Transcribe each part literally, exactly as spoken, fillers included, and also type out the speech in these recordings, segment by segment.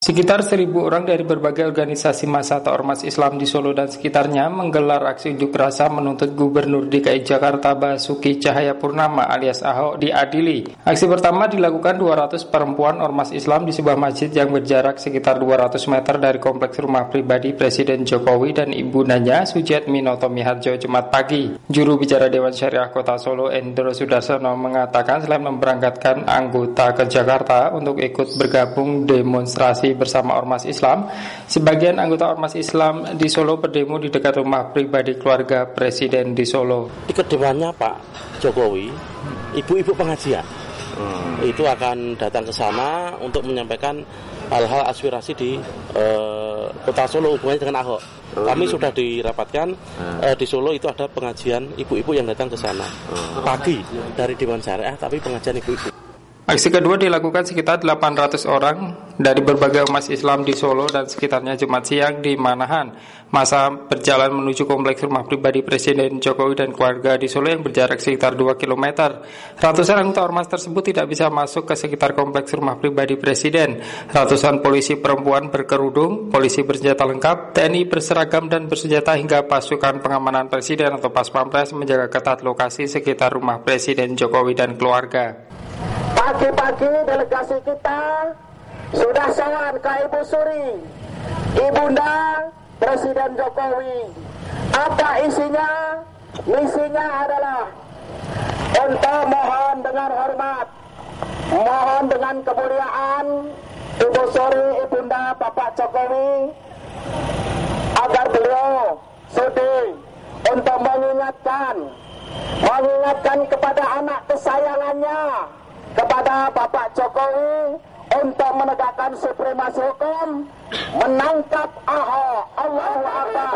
Sekitar seribu orang dari berbagai organisasi massa atau ormas Islam di Solo dan sekitarnya menggelar aksi unjuk rasa menuntut Gubernur D K I Jakarta Basuki Cahayapurnama alias Ahok diadili. Aksi pertama dilakukan dua ratus perempuan ormas Islam di sebuah masjid yang berjarak sekitar dua ratus meter dari kompleks rumah pribadi Presiden Jokowi dan ibundanya Sujiatmi Notomi Harjo Jumat pagi. Juru bicara Dewan Syariah Kota Solo Endro Sudarsono mengatakan selain memberangkatkan anggota ke Jakarta untuk ikut bergabung demonstrasi bersama ormas Islam, sebagian anggota ormas Islam di Solo berdemo di dekat rumah pribadi keluarga Presiden di Solo. Di kediamannya Pak Jokowi, ibu-ibu pengajian hmm. itu akan datang ke sana untuk menyampaikan hal-hal aspirasi di uh, Kota Solo hubungannya dengan Ahok. Hmm. Kami sudah dirapatkan hmm. uh, di Solo itu ada pengajian ibu-ibu yang datang ke sana hmm. pagi dari Dewan Syariah, tapi pengajian ibu-ibu. Aksi kedua dilakukan sekitar delapan ratus orang dari berbagai umat Islam di Solo dan sekitarnya Jumat siang di Manahan. Masa berjalan menuju kompleks rumah pribadi Presiden Jokowi dan keluarga di Solo yang berjarak sekitar dua kilometer. Ratusan anggota ormas tersebut tidak bisa masuk ke sekitar kompleks rumah pribadi Presiden. Ratusan polisi perempuan berkerudung, polisi bersenjata lengkap, T N I berseragam dan bersenjata hingga pasukan pengamanan Presiden atau Pas Pampres menjaga ketat lokasi sekitar rumah Presiden Jokowi dan keluarga. Pagi-pagi delegasi kita sudah sowan ke Ibu Suri, Ibunda Presiden Jokowi. Apa isinya? Misinya adalah untuk mohon dengan hormat, mohon dengan kemuliaan Ibu Suri, Ibunda Bapak Jokowi, agar beliau sudi untuk mengingatkan, mengingatkan kepada anak kesayangannya, kepada Bapak Jokowi untuk menegakkan supremasi hukum, menangkap Ahok. Allahu Akbar.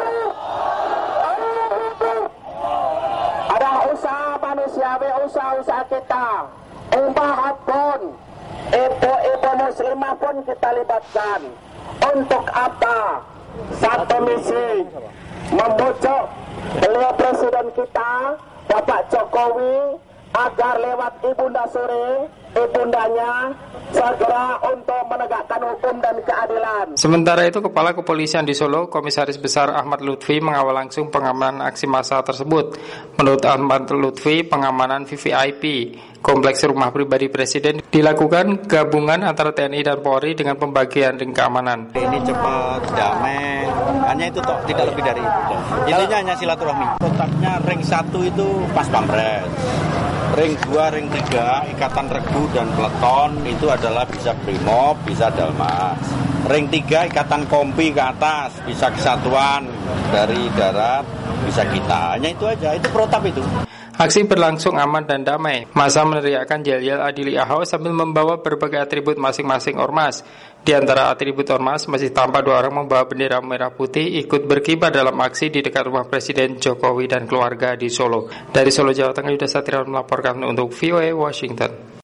Ada usaha manusiawi, usaha-usaha kita. Umat pun, ibu-ibu muslimah pun kita libatkan. Untuk apa? Satu misi, membujuk beliau Presiden kita, Bapak Jokowi, agar lewat Ibunda Suri, ibundanya segera untuk menegakkan hukum dan keadilan. Sementara itu, Kepala Kepolisian di Solo, Komisaris Besar Ahmad Lutfi mengawal langsung pengamanan aksi massa tersebut. Menurut Ahmad Lutfi, pengamanan V V I P kompleks rumah pribadi Presiden dilakukan gabungan antara T N I dan Polri dengan pembagian ring keamanan. Ini cepat, damai, hanya itu toh, tidak lebih dari itu. Intinya hanya silaturahmi. Kotaknya ring satu itu Pas Pampres. Ring dua, ring tiga, Ikatan Regu dan Peleton itu adalah bisa Brimob, bisa Dalmas. Ring tiga, Ikatan Kompi ke atas, bisa Kesatuan dari darat, bisa kita. Hanya itu aja, itu protap itu. Aksi berlangsung aman dan damai. Massa meneriakkan yel-yel adili Ahok sambil membawa berbagai atribut masing-masing ormas. Di antara atribut ormas masih tampak dua orang membawa bendera merah putih ikut berkibar dalam aksi di dekat rumah Presiden Jokowi dan keluarga di Solo. Dari Solo, Jawa Tengah, Yuda Satriawan melaporkan untuk V O A Washington.